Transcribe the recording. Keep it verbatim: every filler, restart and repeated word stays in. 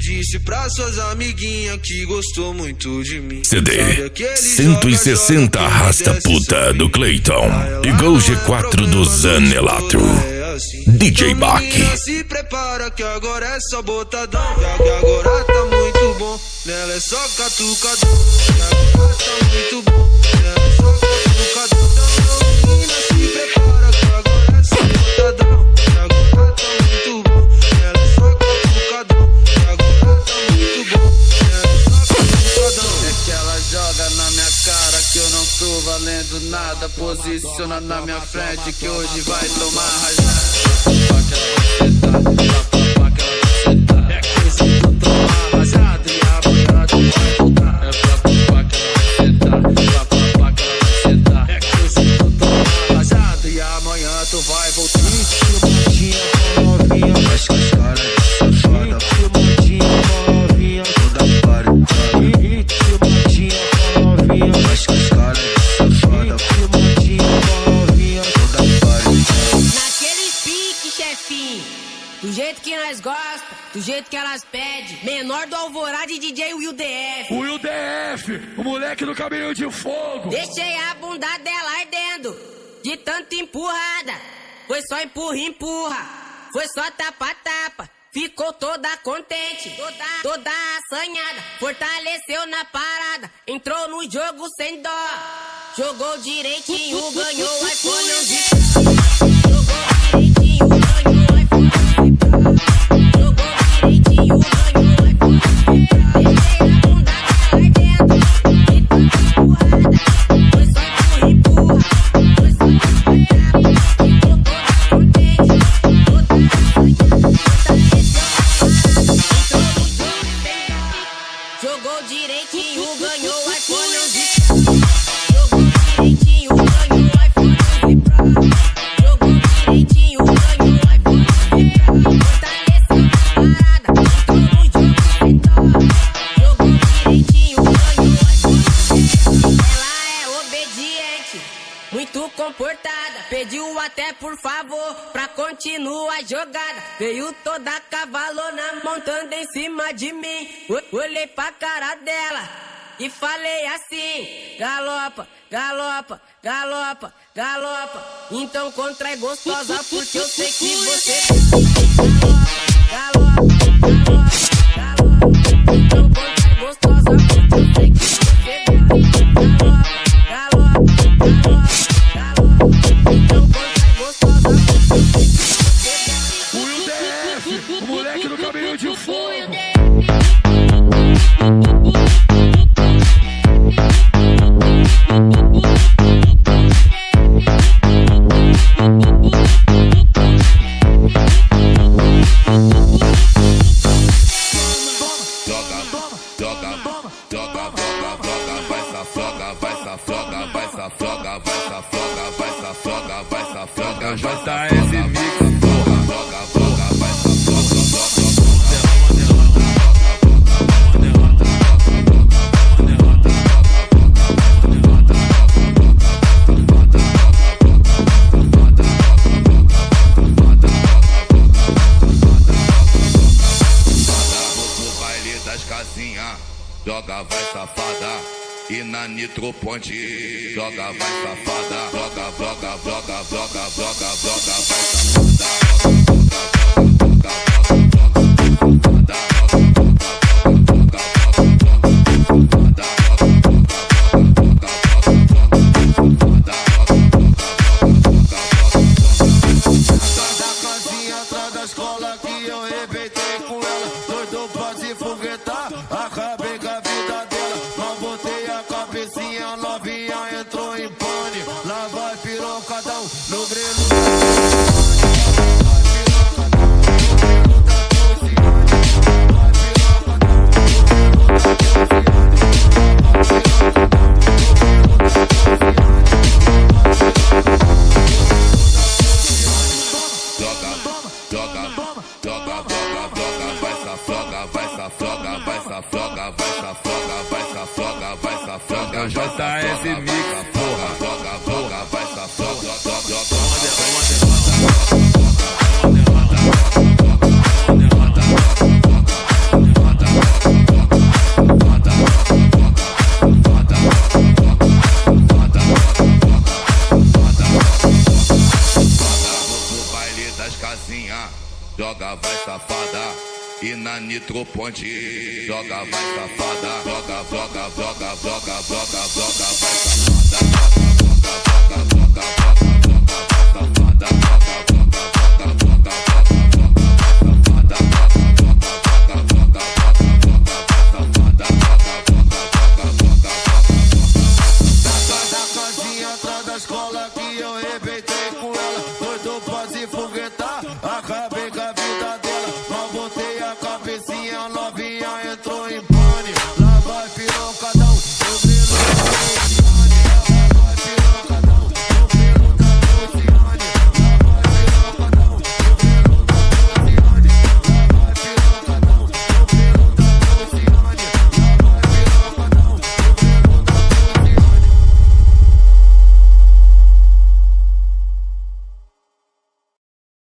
disse pra suas amiguinhas que gostou muito de mim. C D cento e sessenta Arrasta Puta do Clayton e Gol G quatro do Zanelato. D J Bach. Se prepara que agora é só botadão. Que agora tá muito bom. Nela é só catucadão. Que agora tá muito bom. Nela é só catucadão. Então menina se prepara que agora é só botadão. Que agora tá muito bom. Nela é só catucadão. Que agora tá muito bom. Nela é só catucadão. É que ela joga na minha cara que eu não tô valendo nada. Posiciona na minha frente que hoje vai tomar rajada. Do jeito que nós gosta, do jeito que elas pedem. Menor do Alvorada e D J Will D F. Will D F, o moleque do cabelinho de fogo. Deixei a bunda dela ardendo, de tanta empurrada. Foi só empurra, empurra. Foi só tapa, tapa. Ficou toda contente, toda, toda assanhada. Fortaleceu na parada, entrou no jogo sem dó. Jogou direitinho, ganhou o iPhone onze. Jogou direitinho, ganhou o iPhone onze. Jogou direitinho, ganhou o iPhone onze. Deixei a bunda dela ardendo, de tanta empurrada. Foi só empurra, empurra. Foi só tapa, tapa. Ficou toda contente, toda assanhada. Jogou direitinho, ganhou o iPhone onze. Jogou direitinho, ganhou o iPhone onze. Jogou direitinho, ganhou o iPhone onze. Fortaleceu a parada, entrou no jogo sem dó. Jogou direitinho, ganhou o iPhone onze. Ela é obediente, muito comportada. Pediu até por favor pra continuar a jogada. Veio toda cavalona montando em cima de mim. Olhei pra cara dela e falei assim: galopa, galopa, galopa, galopa. Então contrai gostosa porque eu sei que você galopa, galopa, galopa. Então contrai gostosa porque eu sei que você galopa, galopa, galopa, galopa. Então contrai gostosa porque eu sei que você Will D F, o moleque do cabelinho de fogo. J S Mix, porra. No baile das casinhas, joga vai safada. E na Nitro Ponte, joga vai safada. Joga, joga, joga, joga, joga, joga vai safada. Da casinha atrás da escola que eu rebentei com ela. Doido pra se foguetar, acabei com a vida dela. Não botei a cabecinha, novinha entrou em pane. Lá vai pirocadão no grelo. J S Mix, porra. e na Nitroponte. Joga, vai safada, joga, joga, joga, joga, joga, joga, vai safada, joga, joga, joga, joga, joga, joga, vai safada.